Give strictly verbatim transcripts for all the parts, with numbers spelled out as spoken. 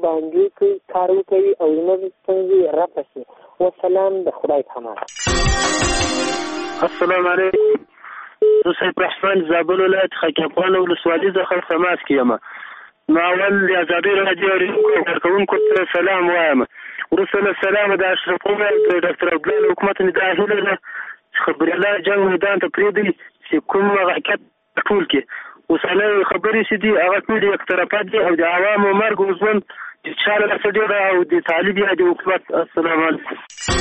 باندې کوي کار وکوي او زموږ ستونزې رفع شي. والسلام، د خدای پامان. السلام علیکم. زه سیف رحمان زابل ولایت خاکیپان ولسوالي څخه تماس کوم. نو اول د ازادۍ راډیو اورېدونکو کارکوونکو ته سلام وایم. وروسته له سلامه د اشرف غني د ډاکټر عبدالله حکومت نه دا هیله ده چې خبریالان جنګ میدان ته پرېږدي چې کوم حقیقت ټول کړي. اوسنۍ خبرې چې دي هغه ټول یک طرفه دي او د عوامو مرګ او ژوند د چا له لاسه ډېره او د طالب یا د حکومت. السلام علیکم.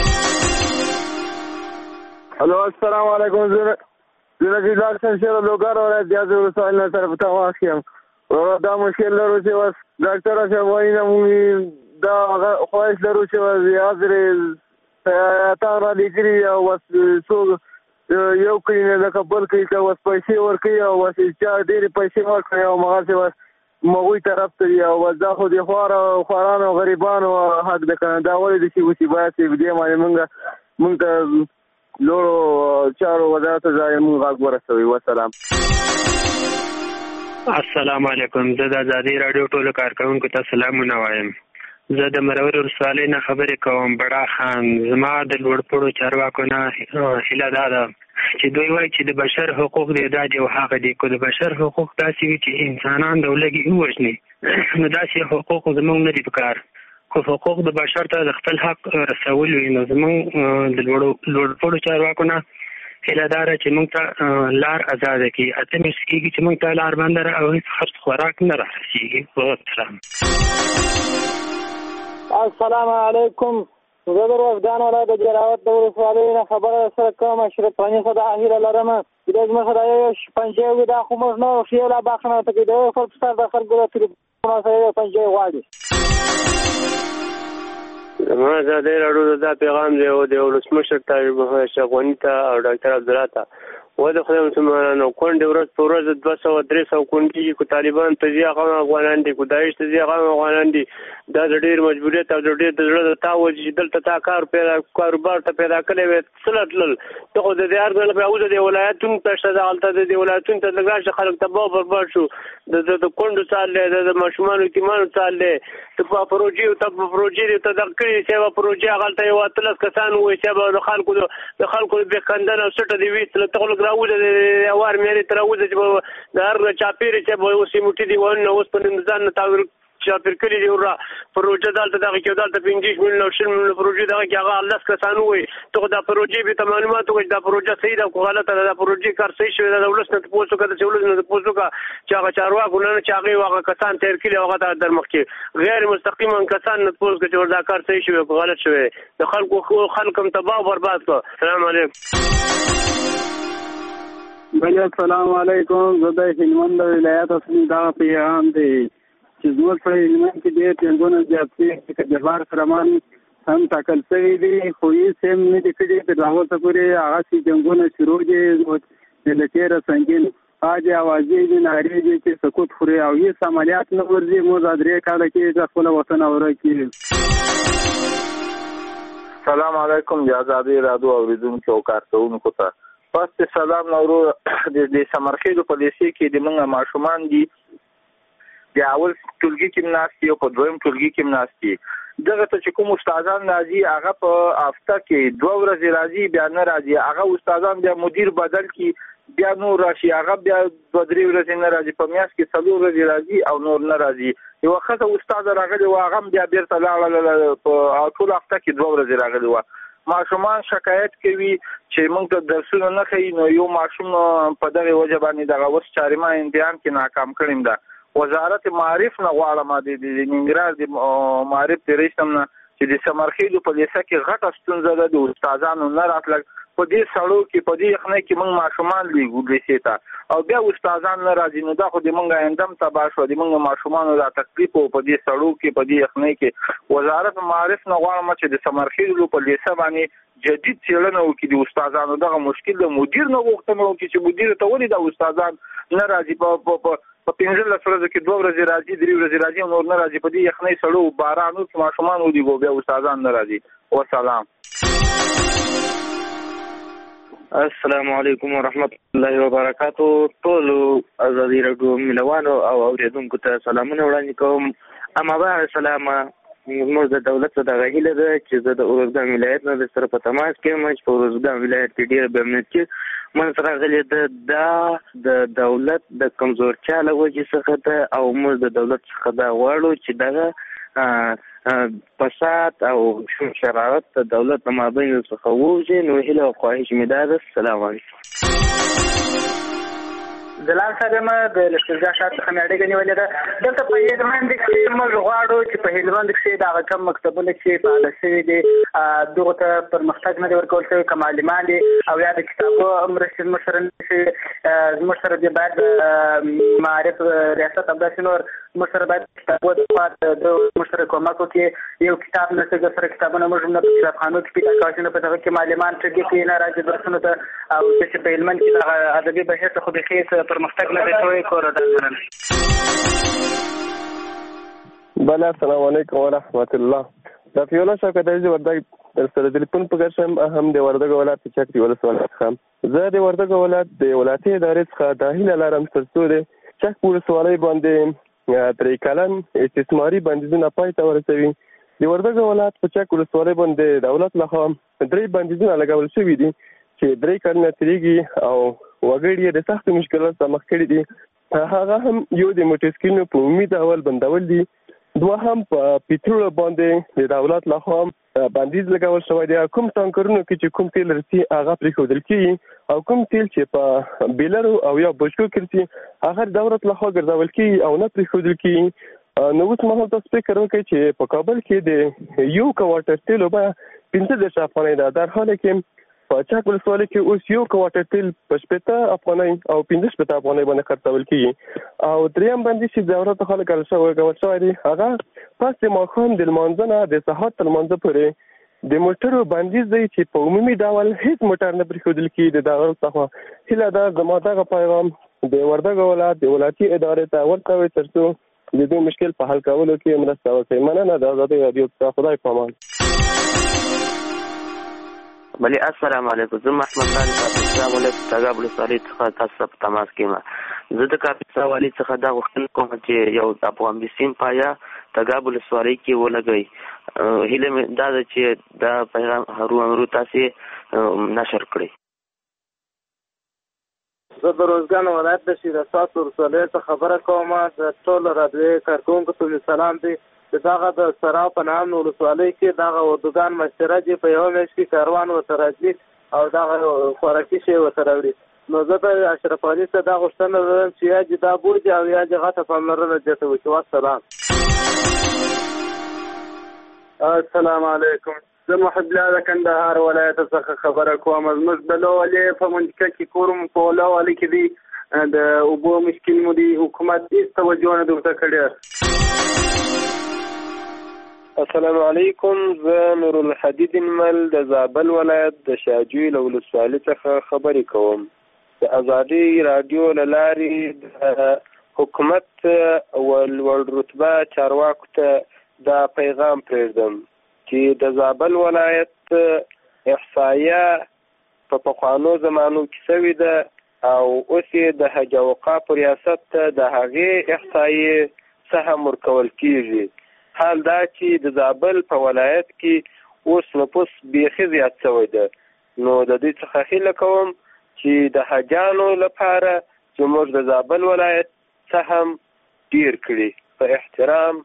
الو السلام علیکم. زه زه رضا شمشیر لوګر ولایت دیازه ولسوالۍ نه طرف ته واخیم. دا مشکل لرو چې واس ډاکټر شه وایي موږ دا خواهش لرو چې واس حاضر تا را لګري او واس څو یو کینه د قبول کوي که واس پیسې ورکړي او واس چې ډېرې پیسې ورکړي او مغه واس مغوی طرف ته او واس دا خو د خوار خوارانو غریبانو حق ده کنه. دا ولې د شي وسی باید دې باندې موږ موږ ته لورو چارو وزارت ځای موږ غږ ورسوي. والسلام. السلام علیکم. زه د ازادۍ راډیو ټولو کارکوونکو ته سلامونه وایم. زه د مرور ولسوالۍ نه خبرې کوم. بډا خان. زما د لوړپوړو چارواکو نه هیله دا ده چې دوی وایي چې د بشر حقوق دی دا دی او هغه دی. که د بشر حقوق داسې وي چې انسانان د ولږې ووژني نو داسې حقوق زموږ نه دي پکار. خو حقوق د بشر ته د خپل حق رسول وي نو زموږ د لوړپوړو چارواکو نه هیله دا ده چې موږ ته لار ازاده کړي. اته میاشتې کېږي چې موږ ته لار بنده ده او هېڅ خرڅ خوراک نه رارسېږي. والسلام. السلام علیکم. زه د وفدان ولایت د جلاوت د ولسوالۍ نه خبره سره کوم. اشرف غني خو دا هیله لرم چې دا زموږ دا یو پنجې وي دا خو موږ نه ښې لا باخنه ته کې د خلکو سره د خلکو د تلیفون سره یو پنجې غواړي. ما ازادۍ راډیو دا پیغام دی او د ولسمشر طاهر اشرف غني ته او ډاکټر عبدالله ته و د خدای مسلمانانو کونډې ورځ په ورځ دوه سوه درې سوه کونډې کېږي. که طالبان ته ځي هغه افغانان دي، که داعش ته ځي هغه افغانان دي. دا د ډېر مجبوریت او د ډېر د زړه د تاو چې دلته تا کار پیدا کاروبار ته پیدا کړی وی څه تلل ته خو د دې هر ځای لپاره اوس د ولایتونو ته شته هلته د دې ولایتونو ته لږ راشه خلک تباه او برباد شو. د د کونډو څال دی، د ماشومانو یتیمانو څال دی. ته په پروژې ته په پروژې ته دغه کړي چې به پروژې هغلته یو اتلس کسان وایي چې به د خلکو د خلکو بېخندنه او سټه دې ویستله ته خو لږ راوځه د اوار میارې ته راوځه چې به د هر چاپېرې چې به اوس یې موټي دي ونه اوس په ځان نه تاویل چاپېر کړي دي ورا پروژه دلته دغه کې دلته پنځه میلیونه او شل میلیونه پروژې دغه کې هغه لس کسان وایي ته خو دا پروژې به ته معلومات وکړي دا پروژه صحیح ده که غلطه ده. دا پروژې کار صحیح شوی ده د ولس نه تپوس وکړه چې ولس نه تپوس وکړه چې هغه چارواکو نه چې هغې هغه کسان تېر کړي هغه ته در مخکې غیر مستقیما کسان نه تپوس وکړه چې دا کار صحیح شوی که غلط شوی د خلکو خلک هم تباه او برباد کړه. السلام علیکم. بله السلام علیکم. زه د هلمند ولایت اصلي دغه پیغام دی چې زموږ په هلمند کې ډېر جنګونه زیات شوي لکه جبار فرمان هم ټاکل شوي دي خو هېڅ هم نه دي کړي. تر هغه څه پورې هغسې جنګونه شروع دي د له تېره سنګین هغې اوازې دي نارې دي چې سقوط خوري او هېڅ عملیات نه ورځي. موږ دا درې کاله کې د خپله وطن اوره کېږي. سلام علیکم د ازادۍ راډیو اورېدونکو او کارکوونکو ته پس سلام نورو. د سمرخیلو په لیسې کې د موږ ماشومان دي د اول ټولګي کې ناست دي او په دویم ټولګي کې ناست دي. دغه ته چې کوم استادان راځي هغه په هفته کې دوه ورځې راځي بیا نه راځي. هغه استادان بیا مدیر بدل کړي بیا نور راشي هغه بیا دوه درې ورځې نه راځي. په میاشت کې څلور ورځې راځي او نور نه راځي. یوه ښځه استاد راغلې وه هغه هم بیا بېرته لاړله په ټوله هفته کې دوه ورځې راغلې وه. ماشومان شکایت کوي چې موږ ته درسونه نه ښیي. نو یو ماشوم په دغې وجه باندې دغه اوس چارما امتحان کې ناکام کړیم ده. وزارت معارف نه غواړم د ننګرهار د معارف د رئیس نه چې د سمرخیلو په لیسه کې غټه ستونزه ده د استادانو نه راتلل. په دې سړو کې په دې یخنۍ کې موږ ماشومان لیږو لیسې ته او بیا استادان نه راځي. نو دا خو د موږ آیندم تباه شوه. د موږ ماشومانو دا تکلیف و په دې سړو کې په دې یخنۍ کې. وزارت معارف نه غواړم چې د سمرخیلو په لیسه باندې جدید څېړنه وکړي د استادانو دغه مشکل د مدیر نه غوښتنه وکړي چې مدیر ته ولې دا استادان نه راځي. په په پنځلس ورځو کې دوه ورځې راځي درې ورځې راځي نور نه راځي. په دې یخنۍ سړو بارانو کې ماشومان ولیږو بیا استادان نه راځي. وسلام. السلام علیکم ورحمت الله وبرکاتو. ټولو ازادۍ راډیو مینوالو او اورېدونکو ته سلامونه وړاندې کوم. اما بعد سلام موږ د دولت دغه هیله ده چې زه د ارزګان ولایت نه د سره په تماس کې یم چې په ارزګان ولایت کې ډېره بې امنیتي منځ راغلې ده. دا د دولت د کمزورتیا له وجې څخه ده او موږ د دولت څخه دا غواړو چې دغه فساد او شرارت د دولت د مابین څخه ووځي. نو هیله او خواهش مې دا ده. السلام علیکم. زلال صاحب ما د لښکرګاه ښار څخه مې اړیکه نیولې ده. دلته په هلمند کې موږ غواړو چې په هلمند کې دغه کم مکتبونه چې فعاله شوي دي دغو ته پرمختګ نه دی ورکول شوی، که معلمان دي او یا د کتابو مرستې زموږ سره نه شي. زموږ سره دې باید د معارف ریاست همداسې نور زموږ سره باید کتابو د خوا زموږ سره کومک وکړي. یو کتاب نشته د سره کتابونه موږ نه په کتابخانو کې پیدا کوو، نه په دغه کې معلمان ټګي کوي نه راځي درسونو ته. او چې په هلمند کې دغه ادبي بهیر ته خو بیخي پرمختګ نه دی شوی. کور ده بله. السلام علیکم ورحمت الله. دا پیوله شوکت عزیز وردګ در سره تلیفون په ګرشم هم د وردګ ولایت چک دی ولسوالۍ څخه. زه د وردګ ولایت د ولایتي ادارې څخه دا هیله لرم ترڅو د چک ولسوالۍ باندې درې کلن استثماري بندیزونه پای ته ورسوي. د وردګ ولایت په چک ولسوالۍ باندې دولت لخوا درې بندیزونه لګول شوي دي چې درې کلونه تېرېږي او وګړي د سختو مشکلاتو سره مخ کړي دي. هغه هم یو د موټرسایکلونو په عمومي ډول بندول دي، دوهم په پټرول باندې د دولت لخوا بندیز لګول شوی دی. کوم ټانکرونو کې چې کوم تیل رسي هغه پرېښودل کېږي او کوم تیل چې په بیلرو او یا بشکو کې رسي هغه د دولت لخوا ګرځول کېږي او نه پرېښودل کېږي. نو اوس مهال تاسو فکر وکړئ چې په کابل کې د یو کوارټر تیلو بیه پنځه دېرش افغانۍ ده، در حاله کې په چک ولسوالۍ کې اوس یو کوارټر تیل په شپېته افغانۍ او پنځه شپېته افغانۍ باندې خرڅول کېږي. او دریم بندیز چې ضرورت خلک ګول شوی دی هغه پس د ماښام د لمانځه نه د سهار تر لمانځه پورې د موټرو بندیز دی چې په عمومي ډول هیڅ موټر نه پرېښودل کېږي. د دولت څخه هیله ده زما دغه پیغام د وردګ ولایت د ولایتي ادارې ته ورکوئ ترڅو د دې مشکل په حل کولو کې مرسته وکړي. مننه. د ازادۍ راډیو څخه خدای پامان. بله. السلام علیکم. زه محمد خان کاپیسا ولایت تګاب ولسوالۍ څخه تاسو سره په تماس کې یم. زه د کاپیسا والي څخه دا غوښتنه کوم چې یو افغان بسیم پایا تګاب ولسوالۍ کې ولګوي. هیله مې دا ده چې دا پیغام هرو امرو تاسو نشر کړئ. زه د روزګان ولایت د شیر اساس ولسوالۍ څخه خبره کوم. د ټولو راډیوي کارکوونکو ته سلام دی. دغه د سراو په نام ولسوالۍ کې دغه اردوګان مشترک دی، په یو میاشت کې کاروان ورته راځي او دغه خوراکي شی ورته راوړي. نو زه د اشرف علي څخه دا غوښتنه لرم چې یا دې دا بوجي او یا دې غټه پاملرنه دې وکړي. والسلام. السلام علیکم. زه محب الله د کندهار ولایت څخه خبره کوم. زموږ د لوولې په منطقه کې کورم په لوولې کې دی د اوبو مشکل مو دی، حکومت هیڅ توجه نه درته کړې. السلام علیکم. زه نور الحدید مل د زابل ولایت د شاجوی له ولسوالۍ څخه خبرې کوم. د ازادي رادیو له لارې د حکومت ولوړ رتبه چارواکو ته دا پیغام پرېږدم چې د زابل ولایت احصایه په پخوانو زمانو کې شوې ده او اوس یې د حج او اوقافو ریاست ته د هغې احصایې سهم ورکول کېږي. حال دا چې د زابل په ولایت کې اوس نفوس بیخي زیات شوی ده. نو د دې څخه هیله کوم چې د حاجانو لپاره زموږ د زابل ولایت سهم ډیر کړي. په احترام.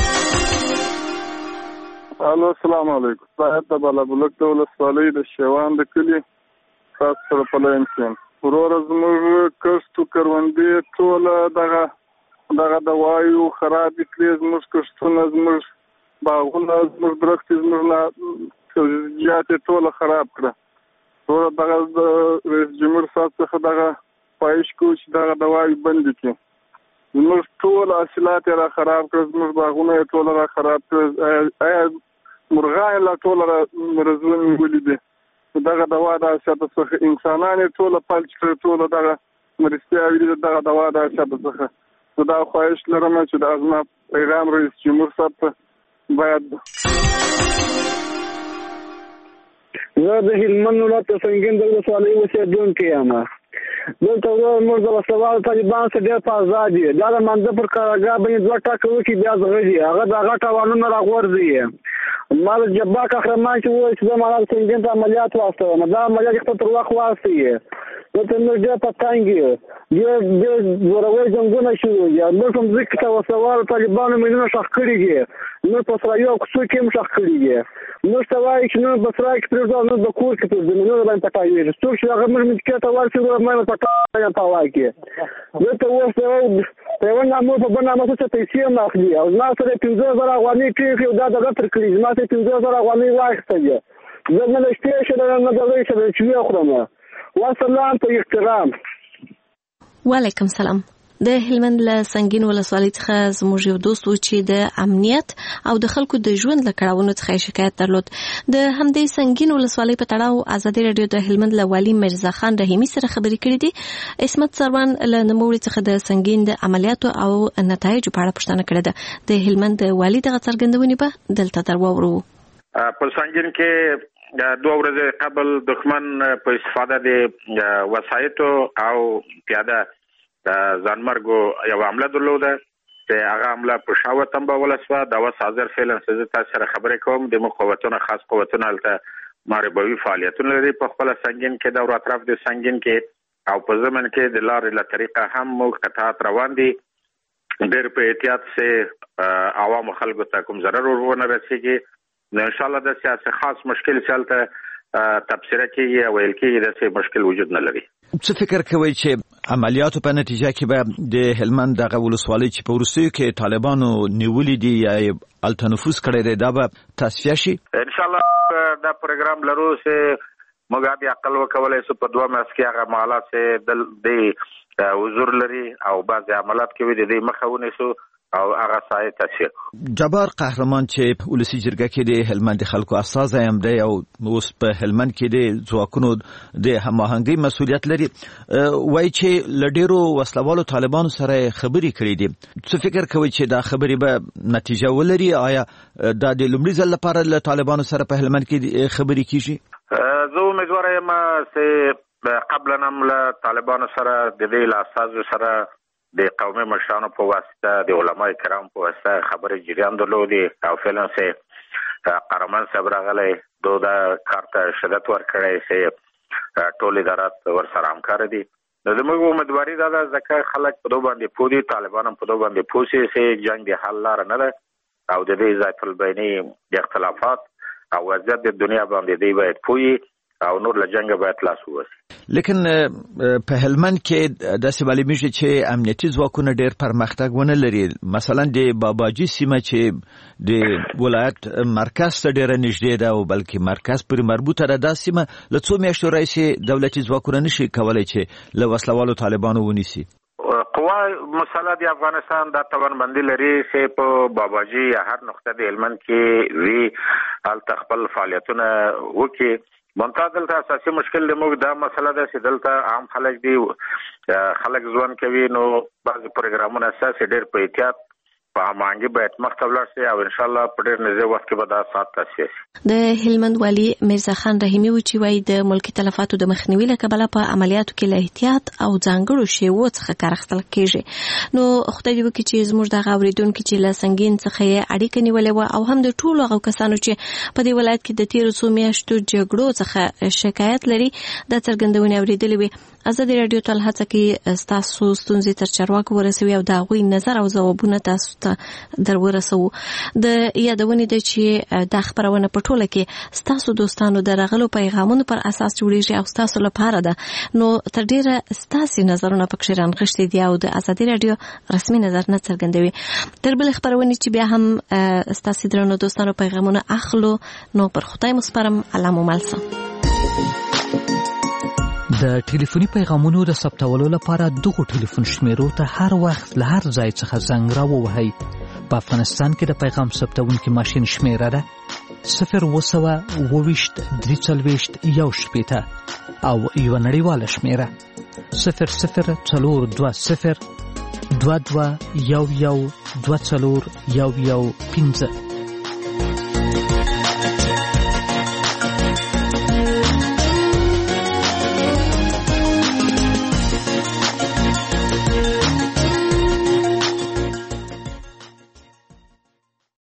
الو السلام علیکم. صاحب د بالابلوک د ولسوالۍ د شیوان د کلي خاص سره په لاین کې وروره زموږ کښتو کروندې ټوله دغه دغه د وایو خراب کړي. زموږ کښتونه زموږ باغونه زموږ درختې زموږ زیاتې ټوله خراب کړه. ټوله دغه د رئیس جمهور صاحب څخه دغه خواهش کوو چې دغه د وایو بندې کړي. زموږ ټول حاصلات یې را خراب کړه، زموږ باغونه یې ټوله را خراب کړه. آیا مرغان یې لا ټوله را مرزونه نیولي دي. دغه دوا د حاصلاتو څخه انسانان یې ټوله فلج کړه، ټوله دغه مرستیاوې دي دغه دوا د حاصلاتو څخه. زه دا خواهش لرم چې د ازما پیغام رئیس جمهور صاحب ته باید. زه د هلمند ولایت سنګین د ولسوالۍ اوسېدونکی یم. دلته موږ د وسلوالو طالبانو سره ډېر په ازاد دي. دا د منځه پر کارګاه باندې دوه ټاکه وکړي بیا زغږي هغه د هغه تاوانونه راغورځي. ما د جباک قهرمان چې وویل چې زه مانا سنګین ته عملیات واستوم دا عملیات خپل تر وخت واستوي. دلته موږ ډېر په تنګ یو ډېر ډېر زوروي جنګونه شروع دي. موږ هم ځکه ته وسلوالو طالبانو میلیونه ښخ کړي دي. نور په سرایو او کوڅو کې هم ښخ کړي دي. موږ ته وایي چې نور په سرای کې پرېږدو نور په کور کې پرېږدو نور باندې پټاوېږي څوک چې هغه موږ منطقې ته ورسي مې پټاوی په هوا کې دلته اوس په یوه نامه په بل نامه څه پیسې هم اخلي او زما سره پنځه زره افغانۍ کېږي او دا دغه تر کړي زما سره پنځه زره افغانۍ واخیستلې زه نه له شپې سره نه د لوی سره چې ویې خورم. وسلام په احترام. وعلیکم سلام. د هلمند له سنگین ولسوالۍ څخه زموږ یو دوست و چې د امنیت او د خلکو د ژوند له کړاوونو څخه شکایت درلود. د همدې سنگین ولسوالۍ په تړاو ازادي رادیو د هلمند له والي مرزا خان رحیمي سره خبرې کړې دي. عصمت سروان له نوموړي څخه د سنگین د عملیاتو او نتایجو په اړه پوښتنه کړې ده. د هلمند د والي دغه څرګندونې به دلته در واورو. په سنگین کې دوه ورځې قبل دښمن په استفاده د وسایطو او پیاده ځانمرګو یو عمله درلوده چې هغه عمله په شاوه تنبه ولسوه دا اوس حاضر فعلا زه تاسو سره خبرې کوم. د موږ قوتونه خاص قوتونه هلته محاربوي فعالیتونه لري په خپله سنگین کې د ور اطراف د سنگین کې او په ضمن کې د لارې له طریقه هم موږ قطعات روان دي. ډېر په احتیاط سه عوامو خلکو ته کوم ضرر ورونه رسېږي نو انشاءالله د سیاسي خاص مشکل چې هلته تبصره کېږي او ویل کېږي داسې مشکل وجود نه لري. څه فکر کوئ چې عملیاتو په نتیجه کې به د هلمند دغه ولسوالۍ چې په وروستیو کې طالبانو نیولي دي یا هلته نفوذ کړی دی دا به تصفیه شي؟ انشاءالله دا پروګرام لرو چې موږ بیا عقل وکولی شو په دوه میاشت کې هغه معاملات چې د حضور لري او بعضې عملات کوي د دې مخه ونیسو او هغه سایه تصفیه. جبار قهرمان چې په ولسي جرګه کې د هلمند خلکو استازی هم دی او اوس په هلمند کې د ځواکونو د هماهنګۍ مسؤلیت لري وایي چې له ډېرو وسلوالو طالبانو سره خبرې کړې دي. څه فکر کوئ چې دا خبرې به نتیجه ولري؟ آیا دا د لومړي ځل لپاره له طالبانو سره په هلمند کې خبرې کیږي؟ زه امیدواره یم چې قبلا هم له طالبانو سره د دې له استازو سره د قومي مشرانو په واسطه د علماء کرام په واسطه خبرې جریان درلودي او فعلا سه قهرمان صاحب راغلی دو دا کار ته شدت ورکړی چې ټول ادارات ورسره همکاره دي. نو زموږ امیدواري دا ده ځکه خلک په دو باندې پوه دي طالبان هم په دو باندې پوه سي چې جنګ د حل لاره نه ده او د دې ذات البیني د اختلافات او وضعیت د دنیا باندې دی باید پوه او نور له جنګ باید خلاص ووسي. لیکن په هلمند کې داسې معلومیږي چې امنیتي ځواکونه ډېر پرمختګ ونه لري. مثلا د باباجي سیمه چې د ولایت مرکز ته ډېره نږدې ده او بلکې مرکز پورې مربوطه ده دا سیمه له څو میاشتو راهیسې دولتي ځواکونه نشي کولی چې له وسلوالو طالبانو ونیسي. قوا مسله د افغانستان دا توانمندي لري چې په باباجي یا هر نقطه د هلمند کې وي هلته خپل فعالیتونه وکړي. منتها دلته اساسي مشکل د موږ دا مسله ده چې دلته عام خلک دي خلک ژوند کوي نو بعضې پروګرامونه اساسي ډېر په احتیاط په هماهنګي باید مخته ولاړ شي او انشاءالله په ډېر نږدې وخت کې به دا ساعت تصفیه شي. د هلمند والي مرزا خان رحیمي و چې وایي د ملکي تلفاتو د مخنیوي له کبله په عملیاتو کې له احتیاط او ځانګړو شیوو څخه کار اخیستل کېږي. نو خدای دې وکړي چې زموږ دغه اورېدونکي چې له سنګین څخه یې اړیکه نیولې وه او هم د ټولو هغو کسانو چې په دې ولایت کې د تېرو څو میاشتو جګړو څخه شکایت لري دا څرګندونې اورېدلې وي. ازادي راډیو تل هڅه کوي ستاسو ستونزې تر چارواکو ورسوي او د هغوی نظر او ځوابونه تاسو ته در ورسوو. د یادونې ده چې دا خپرونه په ټوله کې ستاسو دوستانو د راغلو پیغامونو پر اساس جوړیږي او ستاسو لپاره ده. نو تر ډیره ستاسو نظرونه پکې رانغښتي دي او د ازادي راډیو رسمي نظر نه څرګندوي. تر بل خپرونې چې بیا هم ستاسو درنو دوستانو پیغامونه اخلو نو پر خدای مسپارم. الله مو مل شه. د ټلیفوني پیغامونو د ثبتولو لپاره دغه ټلیفون شمیرو ته هر وخت له هر ځای څخه زنګ راووهئ. په افغانستان کې د پیغام ثبتونکي ماشین شمیره ده صفر اووه سوه اووه ویشت درې څلوېښت یو شپېته او یوه نړیواله شمیره صفر صفر څلور دوه صفر دوه دوه یو یو دوه څلور یو یو پنځه.